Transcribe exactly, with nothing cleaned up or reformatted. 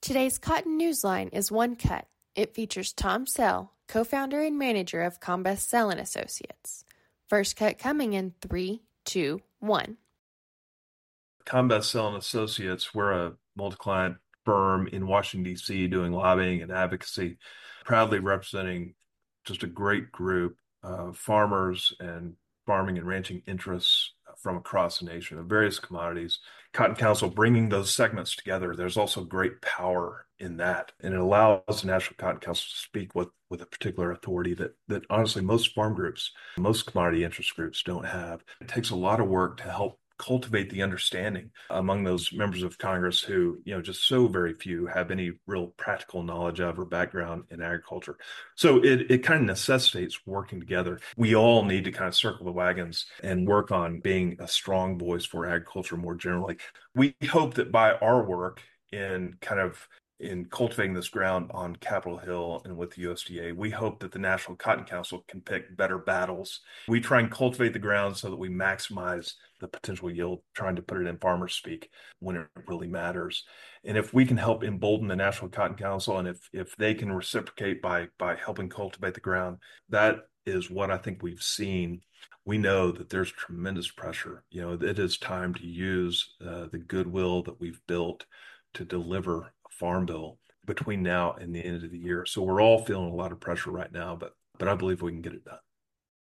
Today's Cotton Newsline is One Cut. It features Tom Sell, co-founder and manager of Combest Sell and Associates. First cut coming in three, two, one. Combest Sell and Associates, we're a multi-client firm in Washington, D C, doing lobbying and advocacy, proudly representing just a great group of farmers and farming and ranching interests from across the nation of various commodities. Cotton Council bringing those segments together, there's also great power in that. And it allows the National Cotton Council to speak with, with a particular authority that, that honestly most farm groups, most commodity interest groups don't have. It takes a lot of work to help cultivate the understanding among those members of Congress who, you know, just so very few have any real practical knowledge of or background in agriculture. So it, it kind of necessitates working together. We all need to kind of circle the wagons and work on being a strong voice for agriculture more generally. We hope that by our work in kind of in cultivating this ground on Capitol Hill and with the U S D A, we hope that the National Cotton Council can pick better battles. We try and cultivate the ground so that we maximize the potential yield, trying to put it in farmer speak when it really matters. And if we can help embolden the National Cotton Council, and if if they can reciprocate by by helping cultivate the ground, that is what I think we've seen. We know that there's tremendous pressure. You know, it is time to use uh, the goodwill that we've built to deliver farm bill between now and the end of the year. So we're all feeling a lot of pressure right now, but but I believe we can get it done.